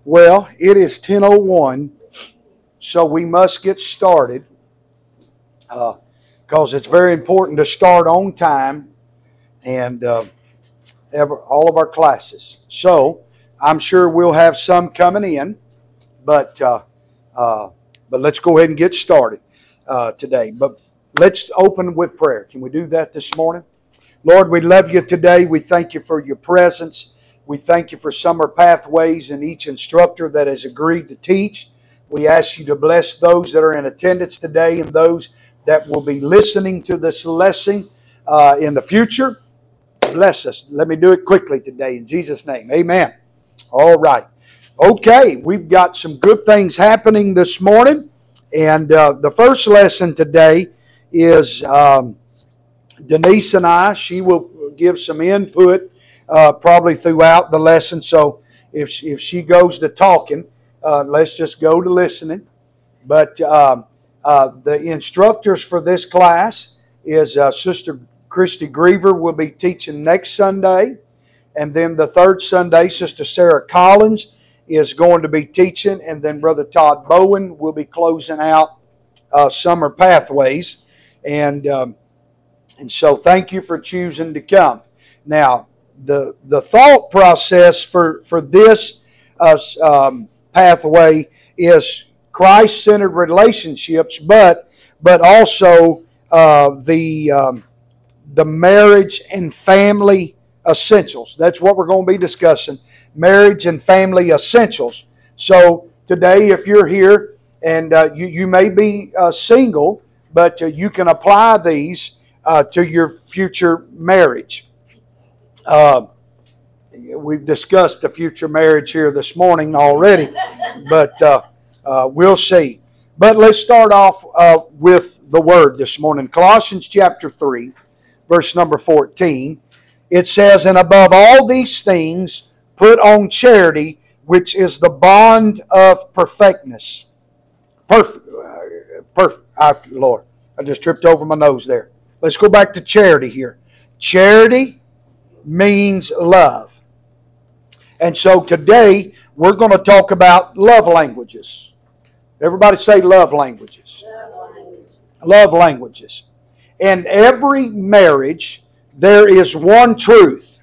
Well, it is 10:01, so we must get started because it's very important to start on time and all of our classes. So I'm sure we'll have some coming in, but uh, uh, but let's go ahead and get started today. But let's open with prayer. Can we do that this morning? Lord, we love you today. We thank you for your presence. We thank you for Summer Pathways and each instructor that has agreed to teach. We ask you to bless those that are in attendance today and those that will be listening to this lesson in the future. Bless us. Let me do it quickly today in Jesus' name. Amen. All right. Okay, we've got some good things happening this morning. And the first lesson today is Denise and I. She will give some input probably throughout the lesson. So if she goes to talking, let's just go to listening. But the instructors for this class is Sister Christy Griever will be teaching next Sunday. And then the third Sunday, Sister Sarah Collins is going to be teaching. And then Brother Todd Bowen will be closing out Summer Pathways. And so thank you for choosing to come. Now, the thought process for this pathway is Christ-centered relationships, but also the marriage and family essentials. That's what we're going to be discussing, marriage and family essentials. So today, if you're here and you may be single, but you can apply these to your future marriage. We've discussed the future marriage here this morning already, but we'll see. But let's start off with the Word this morning. Colossians chapter 3, verse number 14. It says, "And above all these things, put on charity, which is the bond of perfectness." Lord, I just tripped over my nose there. Let's go back to charity here. Charity means love. And so today we're going to talk about love languages. Everybody say love languages. Love languages. In every marriage, there is one truth.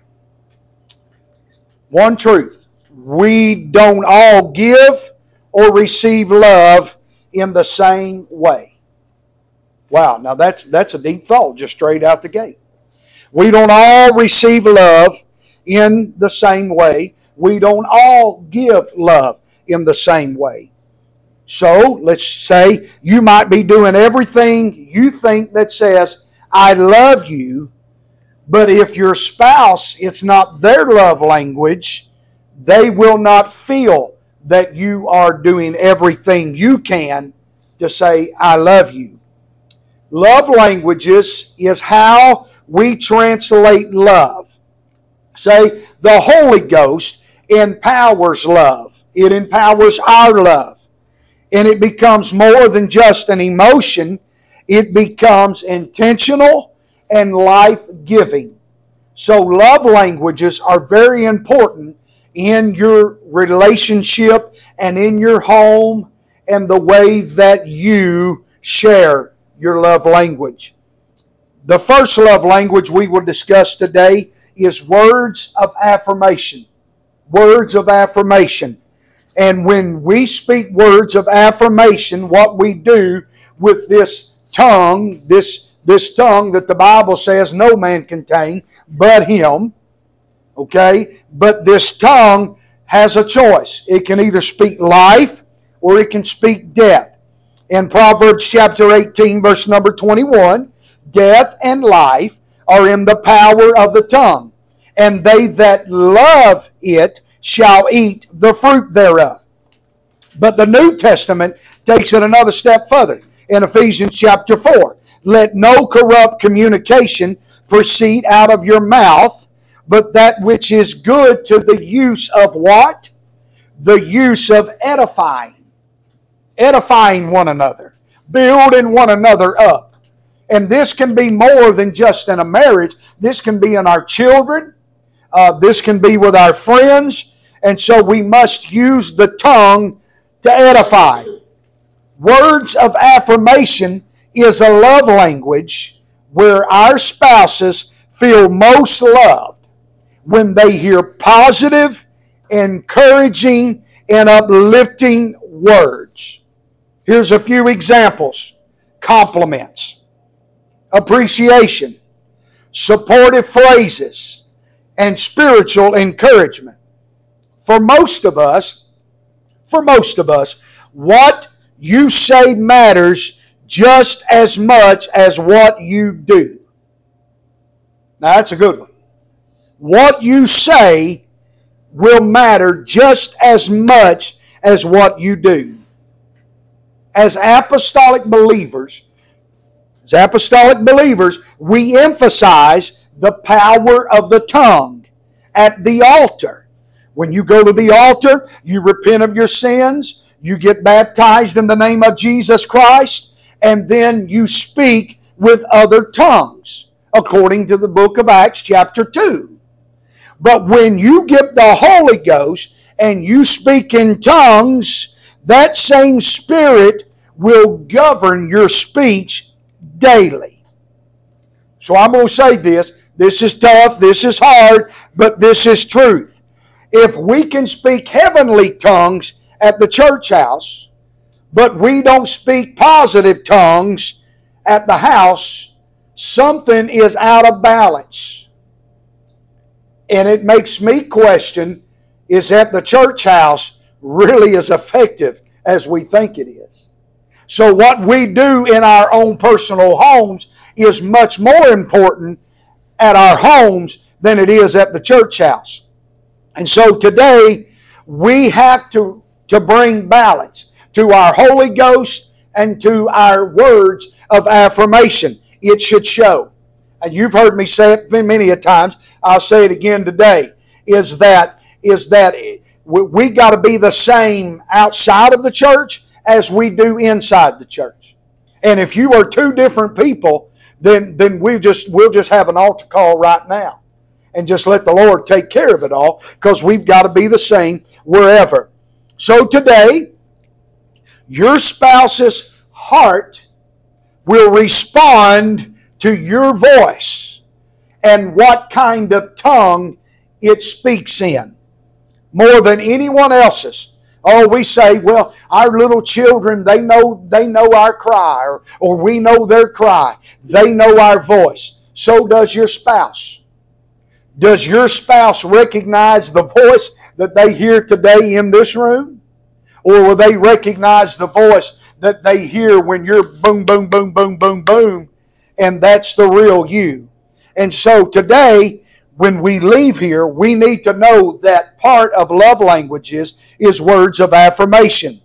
One truth. We don't all give or receive love in the same way. Wow, now that's a deep thought just straight out the gate. We don't all receive love in the same way. We don't all give love in the same way. So, let's say you might be doing everything you think that says, "I love you," but if your spouse, it's not their love language, they will not feel that you are doing everything you can to say, "I love you." Love languages is how we translate love. Say, the Holy Ghost empowers love. It empowers our love. And it becomes more than just an emotion. It becomes intentional and life-giving. So love languages are very important in your relationship and in your home and the way that you share your love language. The first love language we will discuss today is words of affirmation. Words of affirmation. And when we speak words of affirmation, what we do with this tongue, this tongue that the Bible says no man can tame but him, okay? But this tongue has a choice. It can either speak life or it can speak death. In Proverbs chapter 18, verse number 21, death and life are in the power of the tongue, and they that love it shall eat the fruit thereof. But the New Testament takes it another step further. In Ephesians chapter 4, let no corrupt communication proceed out of your mouth, but that which is good to the use of what? The use of edifying. Edifying one another, building one another up. And this can be more than just in a marriage. This can be in our children. This can be with our friends. And so we must use the tongue to edify. Words of affirmation is a love language where our spouses feel most loved when they hear positive, encouraging, and uplifting words. Here's a few examples: compliments, appreciation, supportive phrases, and spiritual encouragement. For most of us, what you say matters just as much as what you do. Now that's a good one. What you say will matter just as much as what you do. As apostolic believers, we emphasize the power of the tongue at the altar. When you go to the altar, you repent of your sins, you get baptized in the name of Jesus Christ, and then you speak with other tongues, according to the book of Acts chapter 2. But when you get the Holy Ghost and you speak in tongues, that same Spirit will govern your speech daily. So I'm going to say this. This is tough, this is hard, but this is truth. If we can speak heavenly tongues at the church house, but we don't speak positive tongues at the house, something is out of balance. And it makes me question, is that the church house really as effective as we think it is? So what we do in our own personal homes is much more important at our homes than it is at the church house. And so today, we have to bring balance to our Holy Ghost and to our words of affirmation. It should show. And you've heard me say it many a times. I'll say it again today. Is that we got to be the same outside of the church as we do inside the church. And if you are two different people, then we'll just have an altar call right now. And just let the Lord take care of it all, because we've got to be the same wherever. So today, your spouse's heart will respond to your voice and what kind of tongue it speaks in, more than anyone else's. Oh, we say, well, our little children, they know our cry, or we know their cry. They know our voice. So does your spouse. Does your spouse recognize the voice that they hear today in this room? Or will they recognize the voice that they hear when you're boom, boom, boom, boom, boom, boom, and that's the real you? And so today, when we leave here, we need to know that part of love languages is words of affirmation.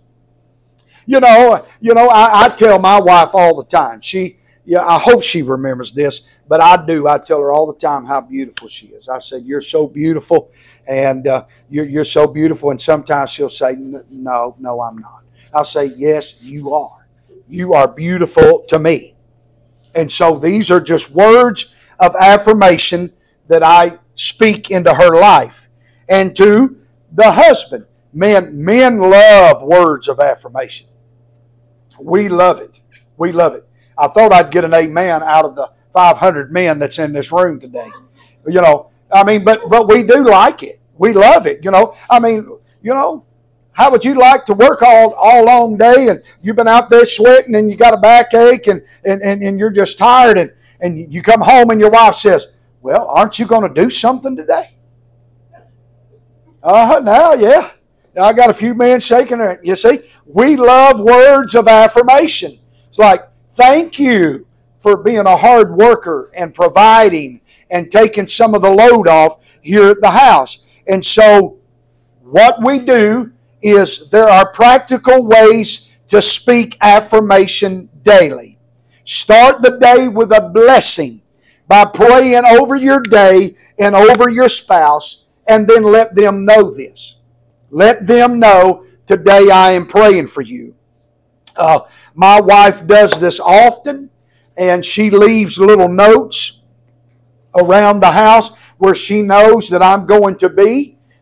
I tell my wife all the time. I hope she remembers this, but I do. I tell her all the time how beautiful she is. I said, "You're so beautiful, and you're so beautiful." And sometimes she'll say, "No, I'm not." I'll say, "Yes, you are. You are beautiful to me." And so these are just words of affirmation that I speak into her life. And to the husband, men love words of affirmation. We love it. We love it. I thought I'd get an amen out of the 500 men that's in this room today. But we do like it. We love it. How would you like to work all long day, and you've been out there sweating, and you got a backache, and you're just tired, and you come home and your wife says, "Well, aren't you going to do something today?" Now, yeah. I got a few men shaking their head. You see, we love words of affirmation. It's like, thank you for being a hard worker and providing and taking some of the load off here at the house. And so what we do is there are practical ways to speak affirmation daily. Start the day with a blessing by praying over your day and over your spouse, and then let them know this. Let them know, today I am praying for you. My wife does this often, and she leaves little notes around the house where she knows that I'm going to be.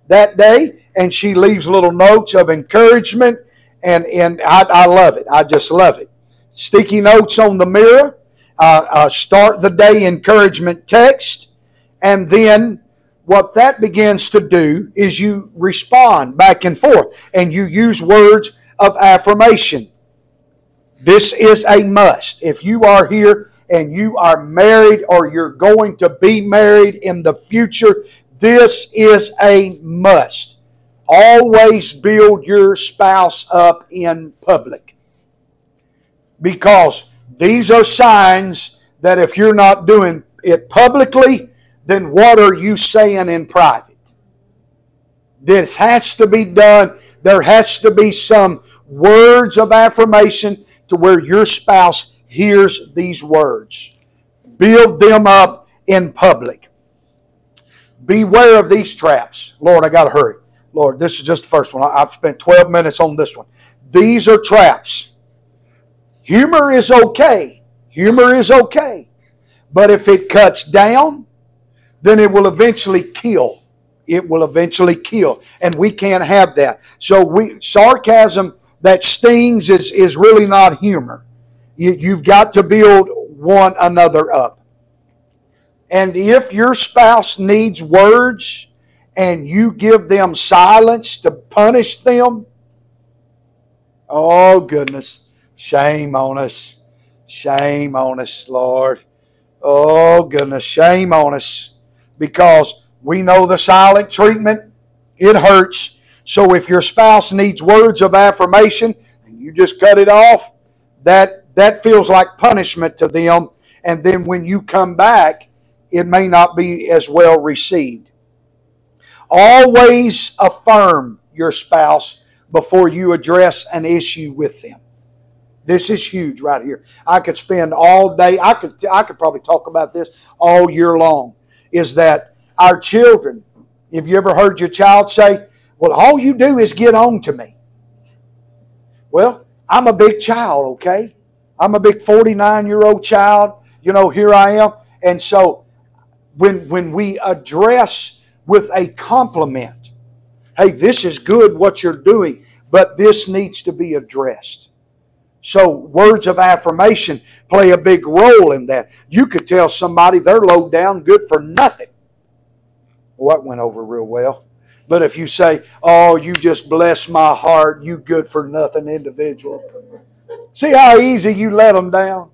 that day, and she leaves little notes of encouragement, and I love it. I just love it. Sticky notes on the mirror, start the day encouragement text, and then what that begins to do is you respond back and forth, and you use words of affirmation. This is a must. If you are here and you are married or you're going to be married in the future, this is a must. Always build your spouse up in public. Because these are signs that if you're not doing it publicly, then what are you saying in private? This has to be done. There has to be some words of affirmation to where your spouse hears these words. Build them up in public. Beware of these traps. Lord, I got to hurry. Lord, this is just the first one. I've spent 12 minutes on this one. These are traps. Humor is okay. Humor is okay. But if it cuts down, then it will eventually kill. It will eventually kill. And we can't have that. So sarcasm that stings is really not humor. You've got to build one another up. And if your spouse needs words and you give them silence to punish them, oh goodness, shame on us. Shame on us, Lord. Oh goodness, shame on us. Because we know the silent treatment, it hurts. So if your spouse needs words of affirmation and you just cut it off, that feels like punishment to them. And then when you come back, it may not be as well received. Always affirm your spouse before you address an issue with them. This is huge right here. I could spend all day, I could probably talk about this all year long, is that our children, have you ever heard your child say, well, all you do is get on to me? Well, I'm a big child, okay? I'm a big 49-year-old child. Here I am. And so when we address with a compliment, hey, this is good what you're doing, but this needs to be addressed. So words of affirmation play a big role in that. You could tell somebody they're low down, good for nothing. Well, that went over real well. But if you say, oh, you just bless my heart, you good for nothing individual. See how easy you let them down?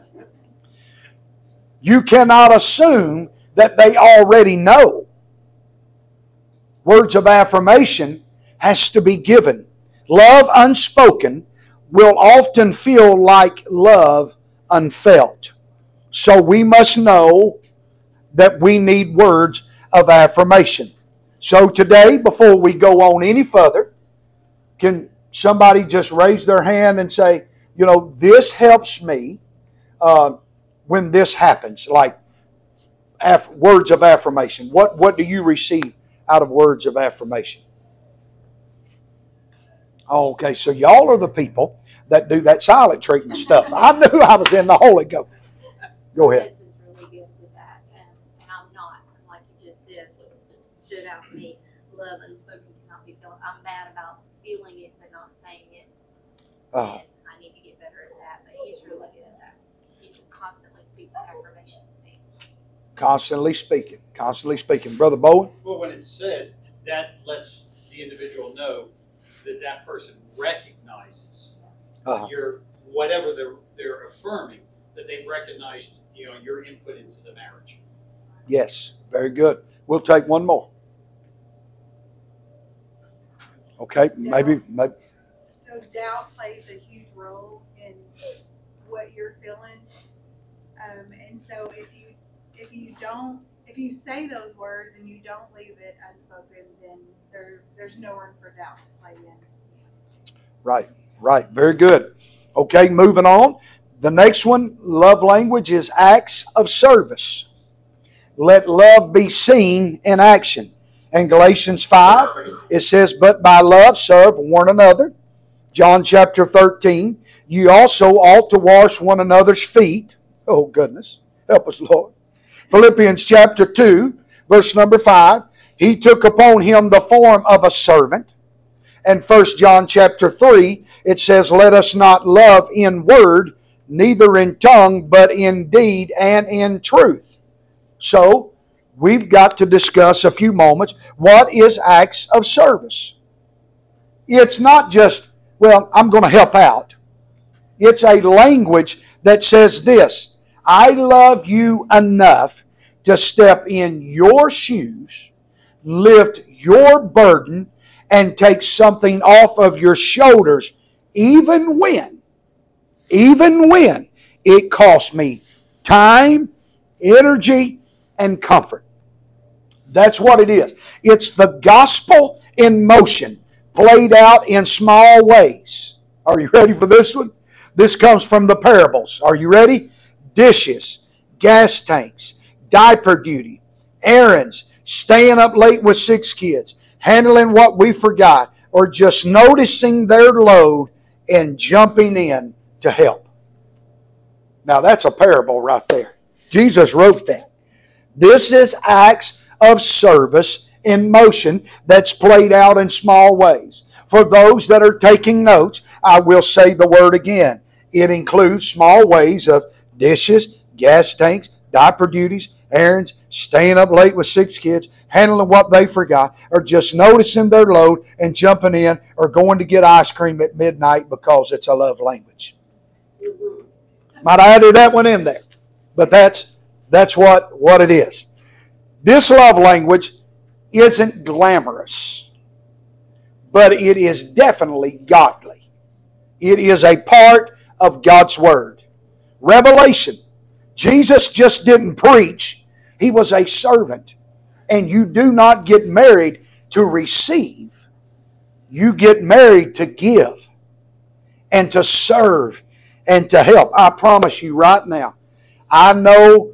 You cannot assume that they already know. Words of affirmation has to be given. Love unspoken will often feel like love unfelt. So we must know that we need words of affirmation. So today, before we go on any further, can somebody just raise their hand and say, this helps me when this happens, like words of affirmation. What do you receive out of words of affirmation? Okay, so y'all are the people that do that silent treatment stuff. I knew I was in the Holy Ghost. Go ahead. My husband's really good with that, and I'm not. Like you just said, what stood out to me, love unspoken cannot be felt. I'm bad about feeling it but not saying it. And I need to get better at that, but he's really good at that. He can constantly speak affirmation to me. Constantly speaking. Brother Bowen? Well, when it's said, that lets the individual know that person recognizes your whatever they're affirming, that they've recognized your input into the marriage. Yes, very good. We'll take one more. Okay, maybe. So doubt plays a huge role in what you're feeling, and so if you say those words and you don't leave it unspoken, then there's no room for doubt to play in. Right. Very good. Okay, moving on. The next one, love language, is acts of service. Let love be seen in action. In Galatians 5, it says, but by love serve one another. John chapter 13, you also ought to wash one another's feet. Oh, goodness. Help us, Lord. Philippians chapter 2, verse number 5, He took upon him the form of a servant. And 1 John chapter 3, it says, let us not love in word, neither in tongue, but in deed and in truth. So, we've got to discuss a few moments, what is acts of service? It's not just, well, I'm going to help out. It's a language that says this, I love you enough to step in your shoes, lift your burden, and take something off of your shoulders, even when it costs me time, energy, and comfort. That's what it is. It's the gospel in motion, played out in small ways. Are you ready for this one? This comes from the parables. Are you ready? Dishes, gas tanks, diaper duty, errands, staying up late with 6 kids, handling what we forgot, or just noticing their load and jumping in to help. Now that's a parable right there. Jesus wrote that. This is acts of service in motion that's played out in small ways. For those that are taking notes, I will say the word again. It includes small ways of dishes, gas tanks, diaper duties, errands, staying up late with 6 kids, handling what they forgot, or just noticing their load and jumping in, or going to get ice cream at midnight because it's a love language. Might I add that one in there? But that's what it is. This love language isn't glamorous, but it is definitely godly. It is a part of God's Word. Revelation. Jesus just didn't preach. He was a servant. And you do not get married to receive. You get married to give and to serve and to help. I promise you right now, I know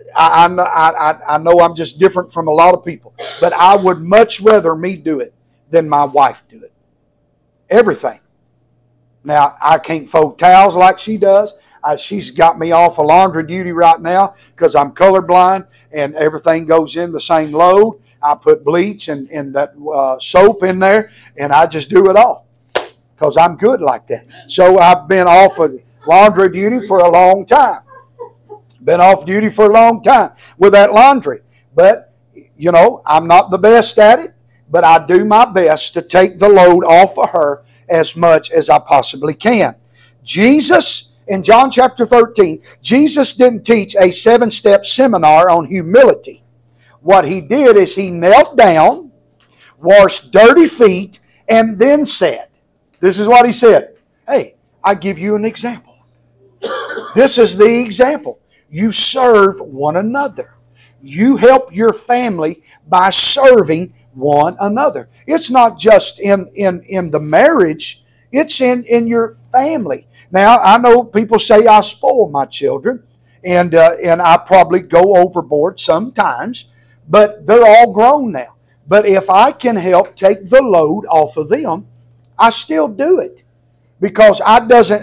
I'm just different from a lot of people, but I would much rather me do it than my wife do it. Everything. Now, I can't fold towels like she does. She's got me off of laundry duty right now because I'm colorblind and everything goes in the same load. I put bleach and that soap in there, and I just do it all because I'm good like that. So I've been off of laundry duty for a long time. Been off duty for a long time with that laundry. But, I'm not the best at it, but I do my best to take the load off of her as much as I possibly can. Jesus, in John chapter 13, Jesus didn't teach a 7-step seminar on humility. What he did is he knelt down, washed dirty feet, and then said, this is what he said, hey, I give you an example. This is the example. You serve one another. You help your family by serving one another. It's not just in the marriage. It's in your family. Now, I know people say I spoil my children, and I probably go overboard sometimes, but they're all grown now. But if I can help take the load off of them, I still do it. Because I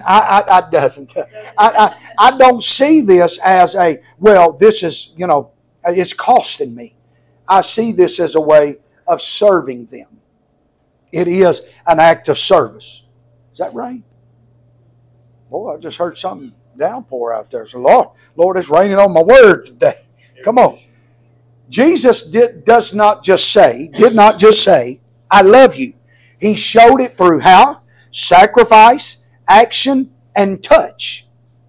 don't see this as this is, it's costing me. I see this as a way of serving them. It is an act of service. Is that right? Boy, I just heard something downpour out there. So Lord, it's raining on my word today. Come on. Jesus did not just say, I love you. He showed it through how? Sacrifice, action, and touch.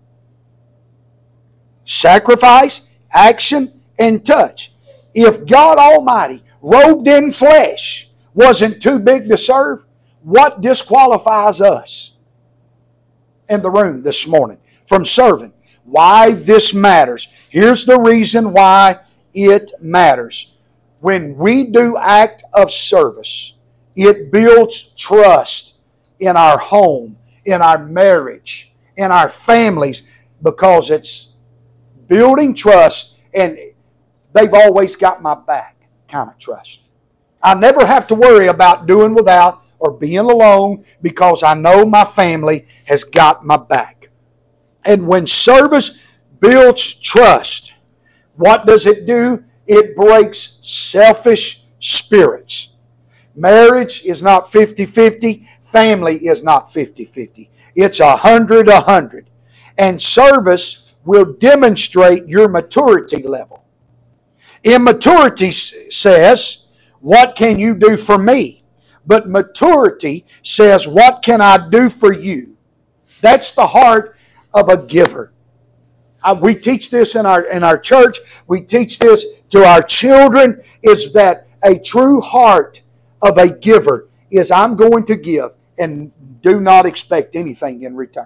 Sacrifice, action, and touch. If God Almighty, robed in flesh, wasn't too big to serve, what disqualifies us in the room this morning from serving? Why this matters. Here's the reason why it matters. When we do act of service, it builds trust in our home, in our marriage, in our families, because it's building trust, and they've always got my back kind of trust. I never have to worry about doing without or being alone because I know my family has got my back. And when service builds trust, what does it do? It breaks selfish spirits. Marriage is not 50-50. Family is not 50-50. It's 100-100. And service will demonstrate your maturity level. Immaturity says, what can you do for me? But maturity says, what can I do for you? That's the heart of a giver. We teach this in our church. We teach this to our children, is that a true heart of a giver is, I'm going to give and do not expect anything in return.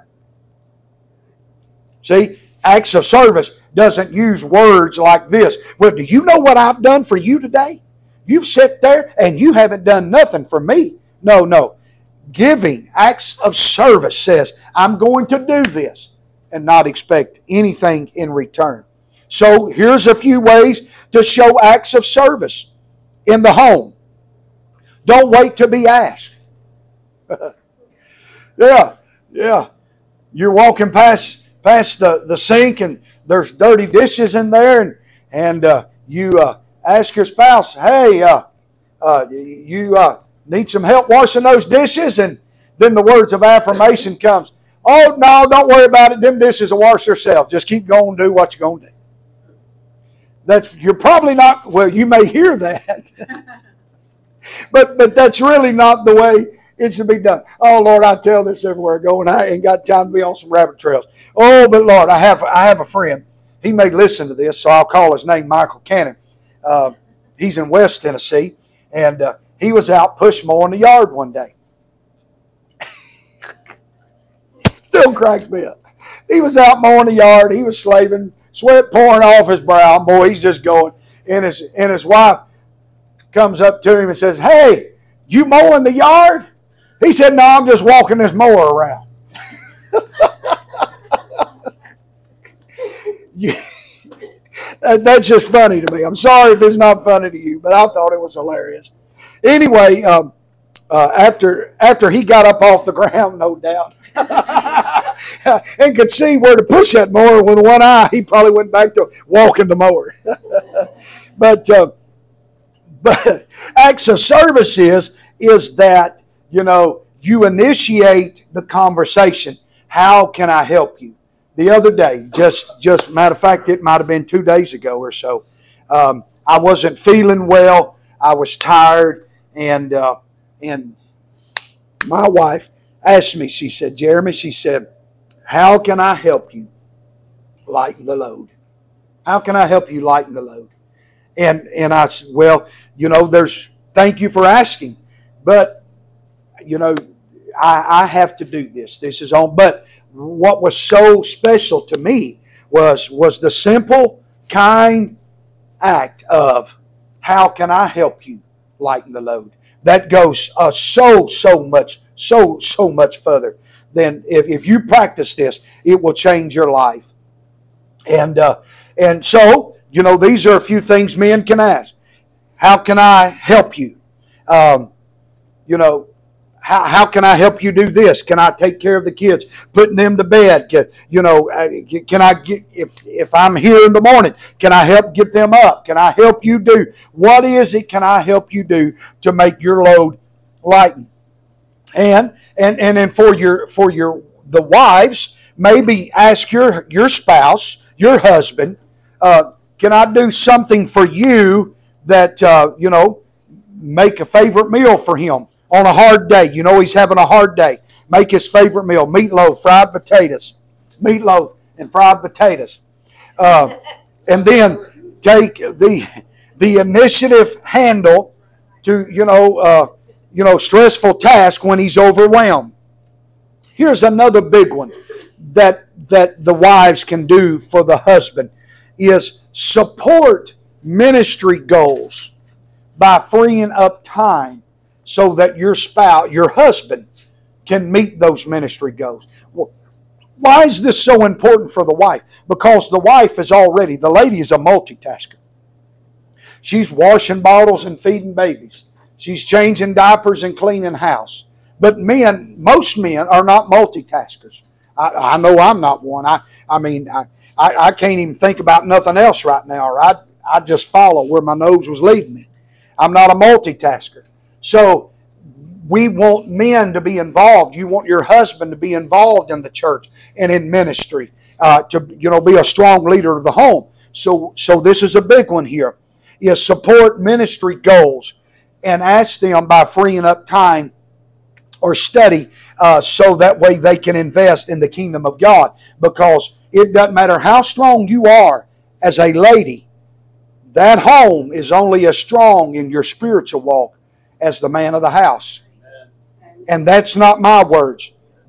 See, acts of service doesn't use words like this. Well, do you know what I've done for you today? You've sat there and you haven't done nothing for me. No. Giving, acts of service says, I'm going to do this and not expect anything in return. So here's a few ways to show acts of service in the home. Don't wait to be asked. Yeah. You're walking past the sink and there's dirty dishes in there, and you ask your spouse, hey, you need some help washing those dishes? And then the words of affirmation comes, oh, no, don't worry about it. Them dishes will wash themselves. Just keep going and do what you're going to do. You're probably not, well, you may hear that. But that's really not the way it should be done. Oh, Lord, I tell this everywhere I go, and I ain't got time to be on some rabbit trails. Oh, but Lord, I have a friend. He may listen to this, so I'll call his name Michael Cannon. He's in West Tennessee, and he was out push mowing the yard one day. Still cracks me up. He was out mowing the yard. He was slaving, sweat pouring off his brow. Boy, he's just going. And his wife comes up to him and says, hey, you mowing the yard? He said, no, I'm just walking this mower around. That's just funny to me. I'm sorry if it's not funny to you, but I thought it was hilarious. Anyway, after he got up off the ground, no doubt, and could see where to push that mower with one eye, he probably went back to walking the mower. But acts of service is that, you initiate the conversation. How can I help you? The other day, just matter of fact, it might have been 2 days ago or so, I wasn't feeling well. I was tired, and my wife asked me, she said, Jeremy, she said, how can I help you lighten the load? How can I help you lighten the load? And I said, well, thank you for asking, but, I have to do this. This is on. But what was so special to me was the simple, kind act of, how can I help you lighten the load? That goes so much further than if you practice this, it will change your life. And so, these are a few things men can ask. How can I help you? How can I help you do this? Can I take care of the kids, putting them to bed? Can I get, if I'm here in the morning, can I help get them up? Can I help you do? What is it can I help you do to make your load lighten? And then for the wives, maybe ask your spouse, your husband, can I do something for you that, make a favorite meal for him on a hard day. He's having a hard day. Make his favorite meal, meatloaf, fried potatoes. Meatloaf and fried potatoes. And then take the initiative handle to, stressful task when he's overwhelmed. Here's another big one that the wives can do for the husband is support ministry goals by freeing up time so that your spouse, your husband, can meet those ministry goals. Why is this so important for the wife? Because the wife the lady is a multitasker. She's washing bottles and feeding babies. She's changing diapers and cleaning house. But most men are not multitaskers. I know I'm not one. I can't even think about nothing else right now. Or I just follow where my nose was leading me. I'm not a multitasker. So we want men to be involved. You want your husband to be involved in the church and in ministry, to be a strong leader of the home. So this is a big one here. Is support ministry goals and ask them by freeing up time or study, so that way they can invest in the kingdom of God. Because it doesn't matter how strong you are as a lady, that home is only as strong in your spiritual walk as the man of the house. And that's not my words.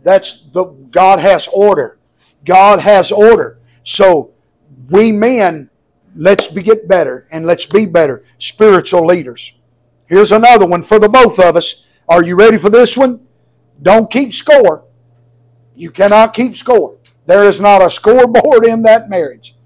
God has order. God has order. So we men, let's get better, and let's be better spiritual leaders. Here's another one for the both of us. Are you ready for this one? Don't keep score. You cannot keep score. There is not a scoreboard in that marriage.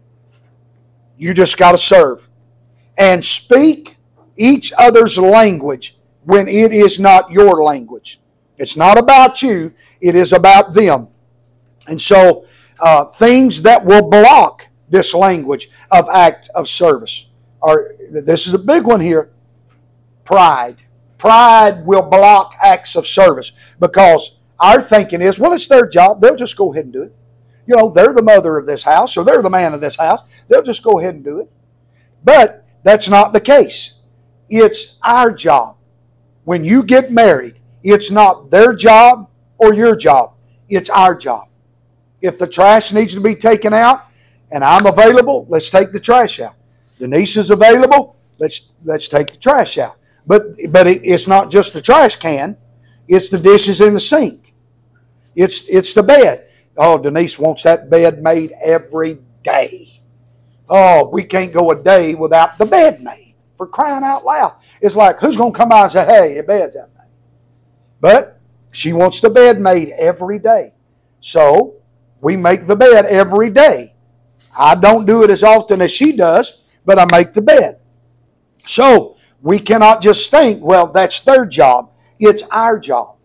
You just got to serve. And speak each other's language when it is not your language. It's not about you. It is about them. And so things that will block this language of act of service this is a big one here. Pride. Pride will block acts of service because our thinking is, well, it's their job. They'll just go ahead and do it. They're the mother of this house, or they're the man of this house. They'll just go ahead and do it. But that's not the case. It's our job. When you get married, it's not their job or your job. It's our job. If the trash needs to be taken out and I'm available, let's take the trash out. Denise is available, let's take the trash out. But it's not just the trash can. It's the dishes in the sink. It's the bed. Oh, Denise wants that bed made every day. Oh, we can't go a day without the bed made, for crying out loud. It's like, who's going to come out and say, hey, your bed's out made? But she wants the bed made every day. So we make the bed every day. I don't do it as often as she does, but I make the bed. So we cannot just think, well, that's their job. It's our job.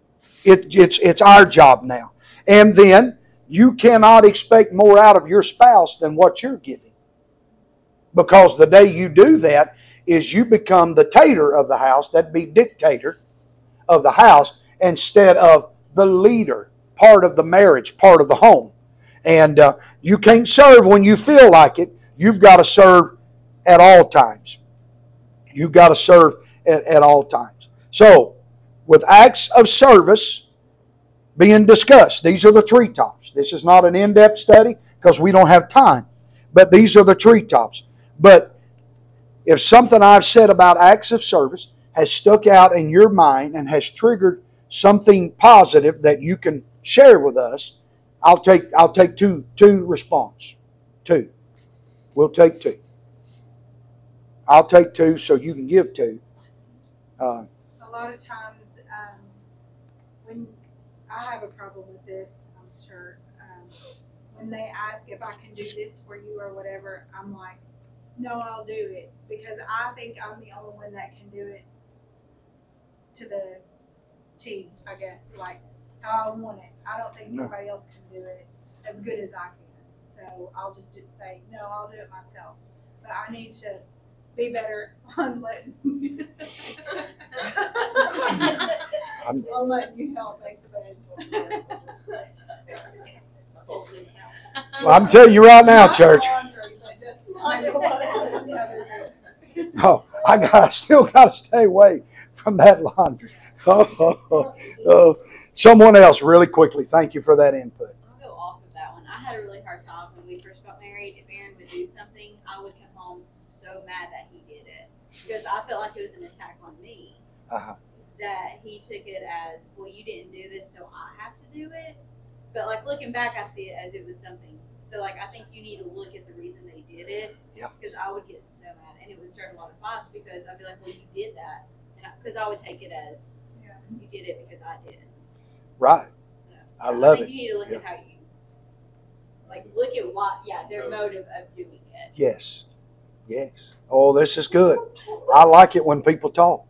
It's our job now. And then you cannot expect more out of your spouse than what you're giving. Because the day you do that is you become the tater of the house. That'd be dictator of the house instead of the leader, part of the marriage, part of the home. And you can't serve when you feel like it. You've got to serve at all times. You've got to serve at all times. So, with acts of service being discussed, these are the treetops. This is not an in-depth study because we don't have time. But these are the treetops. But if something I've said about acts of service has stuck out in your mind and has triggered something positive that you can share with us, I'll take two response. Two. We'll take two. I'll take two so you can give two. A lot of times, when I have a problem with this, I'm sure, when they ask if I can do this for you or whatever, I'm like, no, I'll do it because I think I'm the only one that can do it to the T, I guess, like how I want it. I don't think anybody else can do it as good as I can. So I'll just say, no, I'll do it myself. But I need to be better on letting you help make the bed. Well, I'm telling you right now, church. Oh, I still got to stay away from that laundry. Someone else, really quickly. Thank you for that input. I'll go off of that one. I had a really hard time when we first got married. If Aaron would do something, I would come home so mad that he did it because I felt like it was an attack on me. That he took it as, well, you didn't do this, so I have to do it. But like looking back, I see it as it was something. So like I think you need to look at the reason they did it. Because I would get so mad, and it would start a lot of fights because I'd be like, well, you did that, because I would take it as you did it because I did. Right. So, I love think it. You need to look at how you look at what their motive of doing it. Yes. Oh, this is good. I like it when people talk.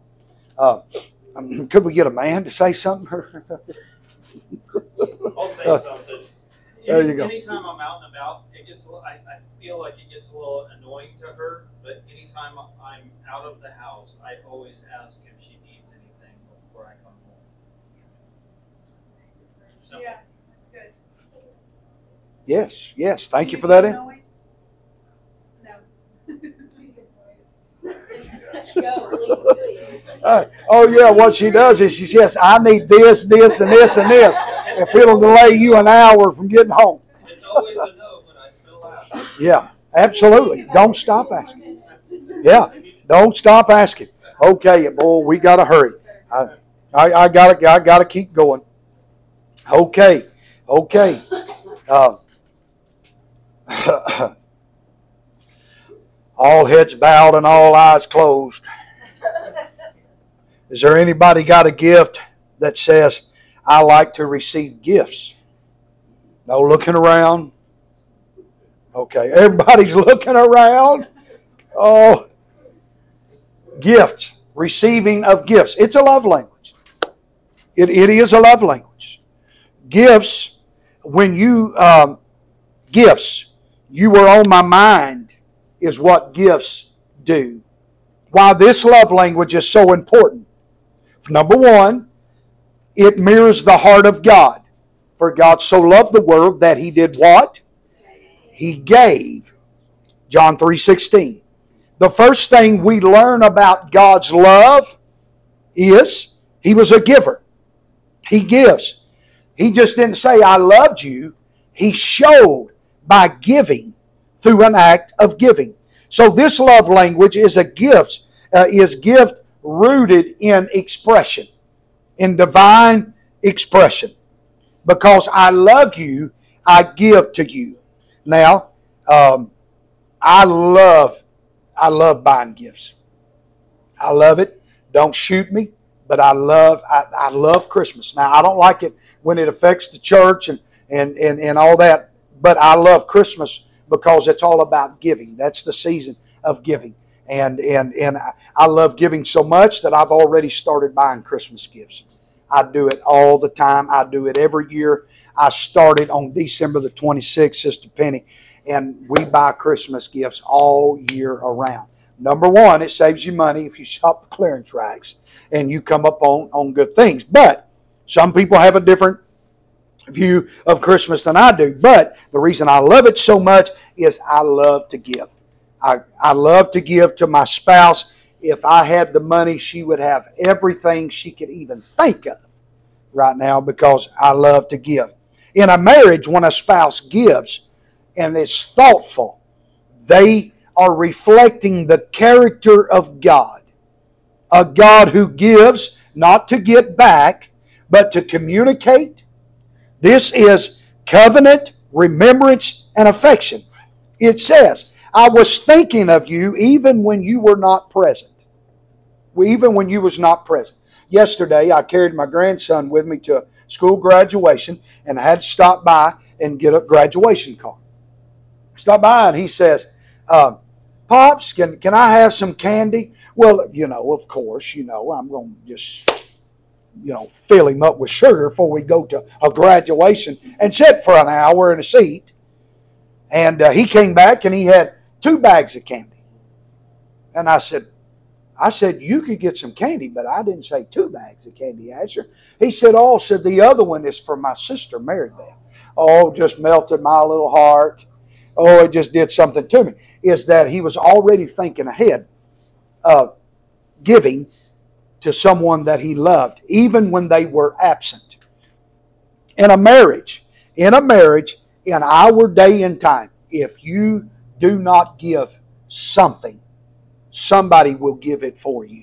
Could we get a man to say something? I'll say something. There you go. Anytime I'm out and about, I feel like it gets a little annoying to her. But anytime I'm out of the house, I always ask if she needs anything before I come home. So. Yeah, that's good. Yes. Thank you for that. No. Oh yeah, what she does is she says, I need this, this, and this, and this. If it'll delay you an hour from getting home. It's always a no, but I still ask. Yeah, absolutely. Don't stop asking. Yeah, don't stop asking. Okay, boy, we gotta hurry. I gotta keep going. Okay. All heads bowed and all eyes closed. Is there anybody got a gift that says, I like to receive gifts? No looking around. Okay, everybody's looking around. Oh, gifts. Receiving of gifts. It's a love language. It is a love language. Gifts, when you, gifts, you were on my mind is what gifts do. Why this love language is so important. Number one, it mirrors the heart of God. For God so loved the world that He did what? He gave. John 3:16. The first thing we learn about God's love is He was a giver. He gives. He just didn't say, I loved you. He showed by giving through an act of giving. So this love language is a gift, gift rooted in expression, in divine expression. Because I love you, I give to you. Now, I love buying gifts. I love it. Don't shoot me, but I love Christmas. Now, I don't like it when it affects the church and all that, but I love Christmas because it's all about giving. That's the season of giving. And I love giving so much that I've already started buying Christmas gifts. I do it all the time. I do it every year. I started on December the 26th, Sister Penny, and we buy Christmas gifts all year around. Number one, it saves you money if you shop the clearance racks and you come up on good things. But some people have a different view of Christmas than I do. But the reason I love it so much is I love to give. I love to give to my spouse. If I had the money, she would have everything she could even think of right now because I love to give. In a marriage, when a spouse gives and is thoughtful, they are reflecting the character of God. A God who gives not to get back, but to communicate. This is covenant, remembrance, and affection. It says, I was thinking of you even when you were not present. Even when you was not present. Yesterday, I carried my grandson with me to a school graduation and I had to stop by and get a graduation card. Stop by and he says, Pops, can I have some candy? Well, of course, I'm going to just, fill him up with sugar before we go to a graduation and sit for an hour in a seat. And he came back and he had 2 bags of candy. And I said, you could get some candy, but I didn't say 2 bags of candy, Asher. He said, the other one is for my sister, Maribel. Oh, just melted my little heart. Oh, it just did something to me. Is that he was already thinking ahead of giving to someone that he loved, even when they were absent. In a marriage, in our day and time, if you do not give something, somebody will give it for you.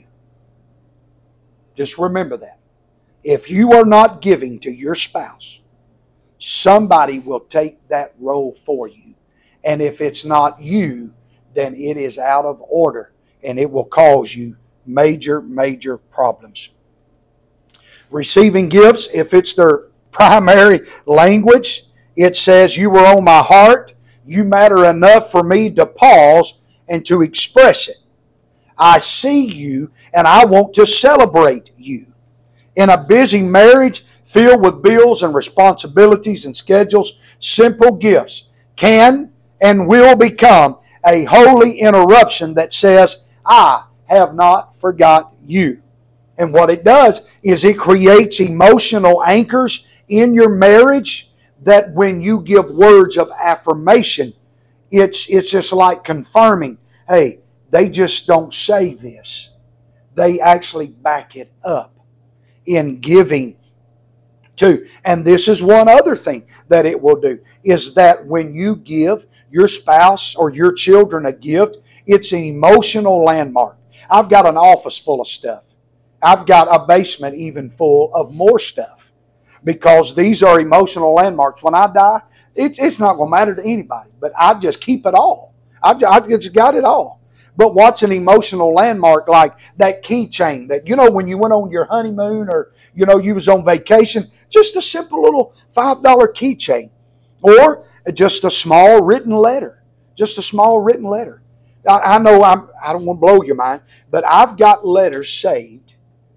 Just remember that. If you are not giving to your spouse, somebody will take that role for you. And if it's not you, then it is out of order and it will cause you major, major problems. Receiving gifts, if it's their primary language, it says, you were on my heart. You matter enough for me to pause and to express it. I see you and I want to celebrate you. In a busy marriage, filled with bills and responsibilities and schedules, simple gifts can and will become a holy interruption that says, I have not forgot you. And what it does is it creates emotional anchors in your marriage that when you give words of affirmation, it's just like confirming, hey, they just don't say this. They actually back it up in giving too. And this is one other thing that it will do, is that when you give your spouse or your children a gift, it's an emotional landmark. I've got an office full of stuff. I've got a basement even full of more stuff, because these are emotional landmarks. When I die, it's not going to matter to anybody, but I just keep it all. I've just got it all. But what's an emotional landmark like that keychain that, when you went on your honeymoon or, you was on vacation, just a simple little $5 keychain, or just a small written letter, just a small written letter. I know I don't want to blow your mind, but I've got letters saved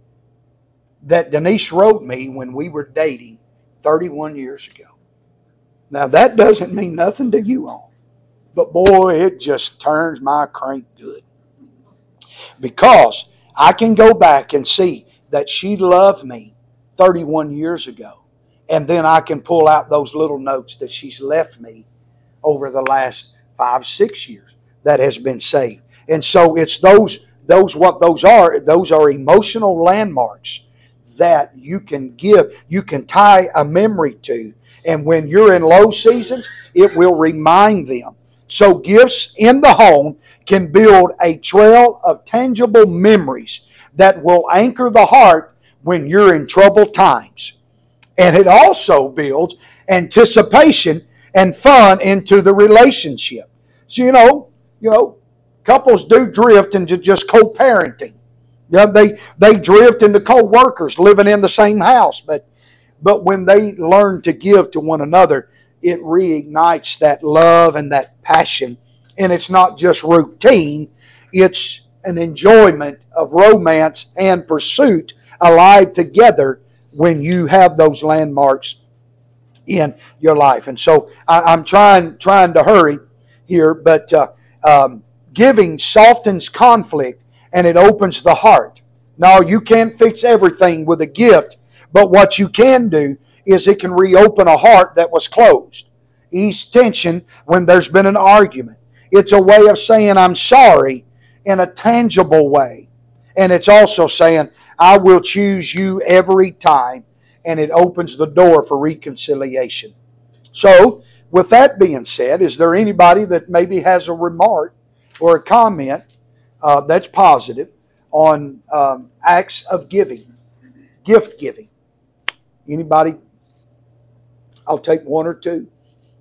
that Denise wrote me when we were dating 31 years ago. Now, that doesn't mean nothing to you all, but boy, it just turns my crank good. Because I can go back and see that she loved me 31 years ago. And then I can pull out those little notes that she's left me over the last 5-6 years that has been saved. And so it's those are emotional landmarks that you can give, you can tie a memory to. And when you're in low seasons, it will remind them. So gifts in the home can build a trail of tangible memories that will anchor the heart when you're in troubled times. And it also builds anticipation and fun into the relationship. So, couples do drift into just co-parenting. They drift into co-workers living in the same house. But when they learn to give to one another, it reignites that love and that passion. And it's not just routine, it's an enjoyment of romance and pursuit alive together when you have those landmarks in your life. And so I'm trying to hurry here, but giving softens conflict and it opens the heart. Now, you can't fix everything with a gift, but what you can do is it can reopen a heart that was closed. Ease tension when there's been an argument. It's a way of saying I'm sorry in a tangible way. And it's also saying I will choose you every time, and it opens the door for reconciliation. So, with that being said, is there anybody that maybe has a remark or a comment that's positive on acts of giving, gift giving? Anybody? I'll take one or two.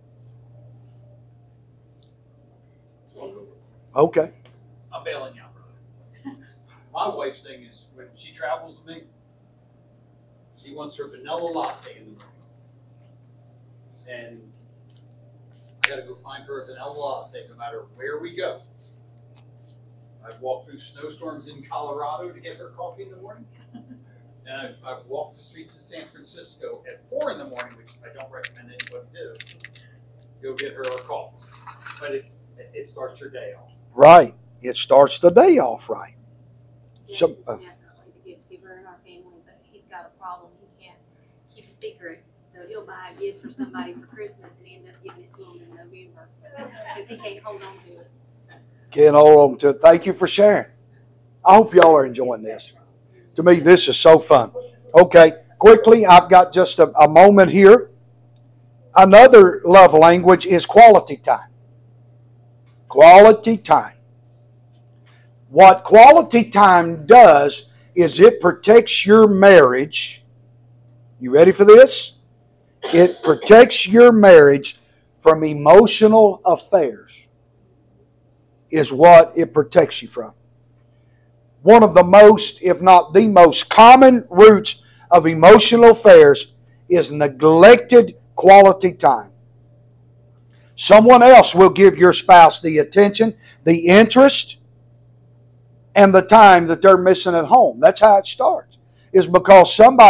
Okay. I'm bailing you out, brother. My wife's thing is when she travels with me, she wants her vanilla latte in the morning. And I gotta go find her a vanilla latte no matter where we go. I've walked through snowstorms in Colorado to get her coffee in the morning. And I've walked the streets of San Francisco at 4 in the morning, which I don't recommend anybody do. Go get her a coffee. But it starts her day off. Right. It starts the day off right. James is definitely the gift giver in our family, but he's got a problem. He can't keep a secret. So he'll buy a gift for somebody for Christmas and end up giving it to them in November because he can't hold on to it. Can't hold on to it. Thank you for sharing. I hope y'all are enjoying this. To me, this is so fun. Okay, quickly, I've got just a moment here. Another love language is quality time. Quality time. What quality time does is it protects your marriage. You ready for this? It protects your marriage from emotional affairs, is what it protects you from. One of the most, if not the most common roots of emotional affairs is neglected quality time. Someone else will give your spouse the attention, the interest, and the time that they're missing at home. That's how it starts. Is because somebody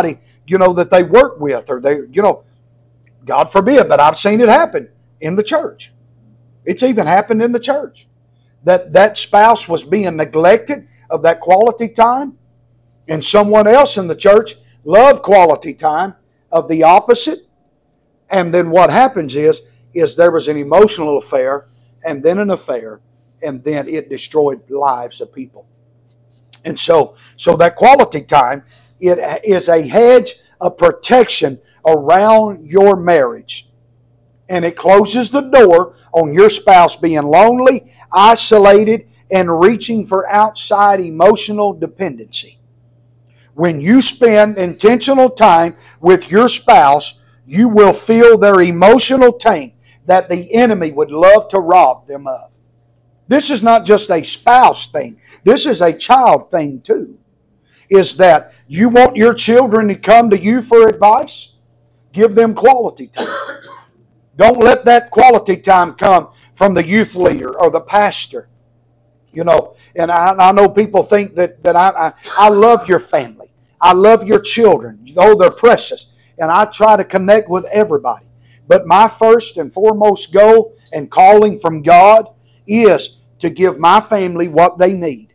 that they work with, or they, God forbid, but I've seen it happen in the church. It's even happened in the church that spouse was being neglected of that quality time, and someone else in the church loved quality time of the opposite. And then what happens is there was an emotional affair, and then an affair, and then it destroyed lives of people. And so that quality time, it is a hedge of protection around your marriage. And it closes the door on your spouse being lonely, isolated, and reaching for outside emotional dependency. When you spend intentional time with your spouse, you will feel their emotional taint that the enemy would love to rob them of. This is not just a spouse thing. This is a child thing too. Is that you want your children to come to you for advice? Give them quality time. Don't let that quality time come from the youth leader or the pastor. And I know people think that I love your family. I love your children. They're precious. And I try to connect with everybody. But my first and foremost goal and calling from God is to give my family what they need.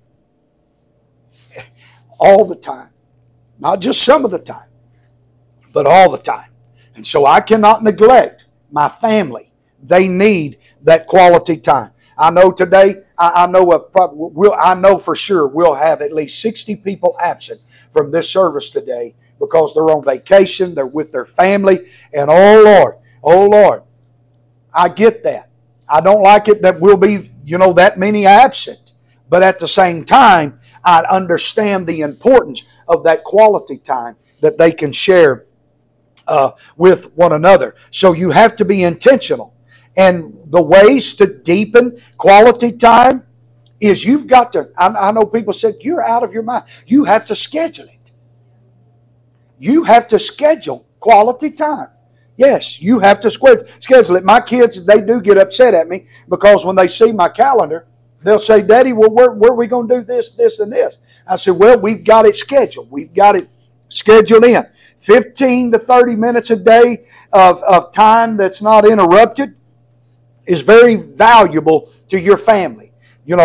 All the time. Not just some of the time, but all the time. And so I cannot neglect my family. They need that quality time. I know today, I know for sure we'll have at least 60 people absent from this service today because they're on vacation, they're with their family, and oh Lord, I get that. I don't like it that we'll be, that many absent. But at the same time, I understand the importance of that quality time that they can share with one another. So you have to be intentional. And the ways to deepen quality time is you've got to, I know people said, you're out of your mind. You have to schedule it. You have to schedule quality time. Yes, you have to schedule it. My kids, they do get upset at me because when they see my calendar, they'll say, Daddy, well, where are we going to do this, this, and this? I said, well, we've got it scheduled. We've got it scheduled in. 15 to 30 minutes a day of time that's not interrupted is very valuable to your family.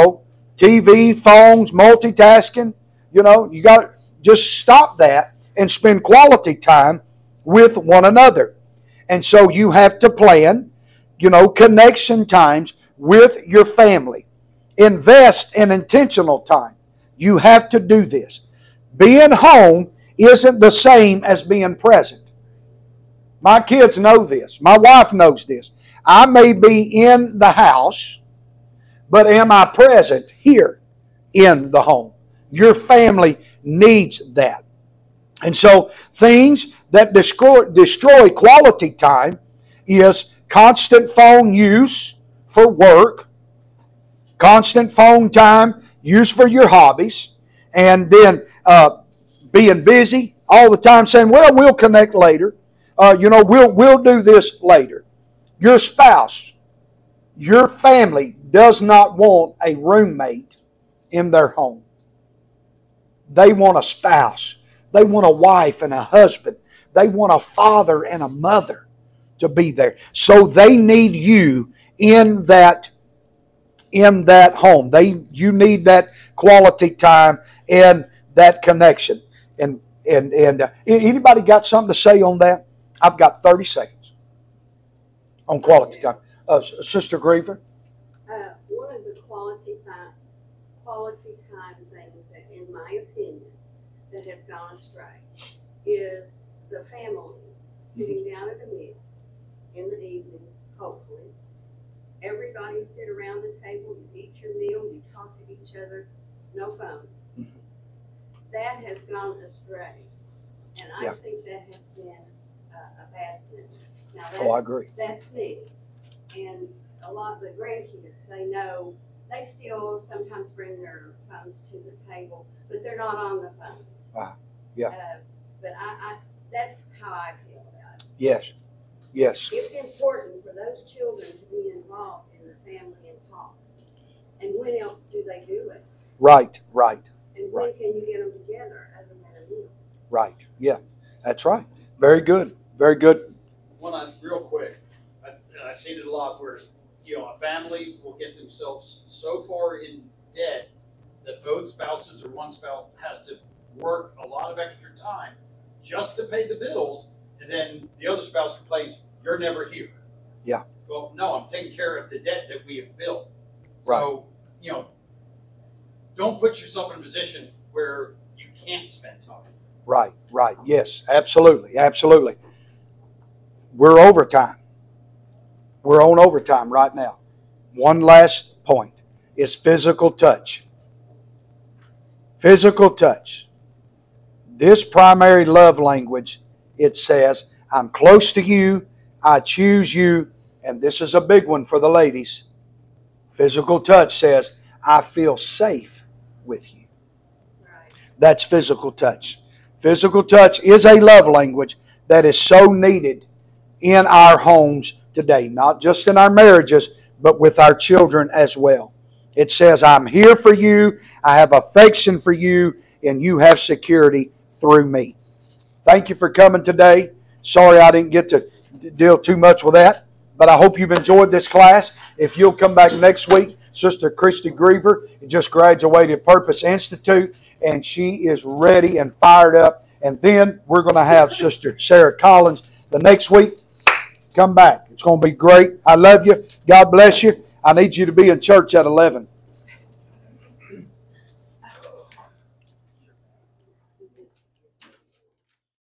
TV, phones, multitasking, you got to just stop that and spend quality time with one another. And so you have to plan, connection times with your family. Invest in intentional time. You have to do this. Being home isn't the same as being present. My kids know this. My wife knows this. I may be in the house, but am I present here in the home? Your family needs that. And so things that destroy quality time is constant phone use for work, constant phone time used for your hobbies, and then being busy all the time saying, well, we'll connect later. We'll do this later. Your spouse, your family does not want a roommate in their home. They want a spouse. They want a wife and a husband. They want a father and a mother to be there. So they need you in that home. You need that quality time and that connection. And anybody got something to say on that? I've got 30 seconds on quality time. Sister Griever? One of the quality time things that, in my opinion, that has gone astray is the family sitting down at a meal in the evening, hopefully. Everybody sit around the table, you eat your meal, you talk to each other, no phones. That has gone astray. And I think that has been a bad thing. Now, I agree. That's me. And a lot of the grandkids, they still sometimes bring their phones to the table, but they're not on the phone. But that's how I feel about it. Yes. It's important for those children to be involved in the family and talk. And when else do they do it? Right. And when can you get them together other than a meal? Right. Yeah. That's right. Very good. Very good. Real quick, I've seen it a lot where, a family will get themselves so far in debt that both spouses or one spouse has to work a lot of extra time just to pay the bills, and then the other spouse complains, "You're never here." Yeah. Well, no, I'm taking care of the debt that we have built. Right. So, don't put yourself in a position where you can't spend time. Right. Yes, absolutely. Absolutely. We're overtime. We're on overtime right now. One last point is physical touch. Physical touch. This primary love language, it says, I'm close to you, I choose you, and this is a big one for the ladies. Physical touch says, I feel safe with you. Right. That's physical touch. Physical touch is a love language that is so needed in our homes today, not just in our marriages, but with our children as well. It says, I'm here for you, I have affection for you, and you have security through me. Thank you for coming today. Sorry I didn't get to deal too much with that, but I hope you've enjoyed this class. If you'll come back next week, Sister Christy Griever just graduated Purpose Institute, and she is ready and fired up. And then we're going to have Sister Sarah Collins the next week. Come back. It's going to be great. I love you. God bless you. I need you to be in church at 11.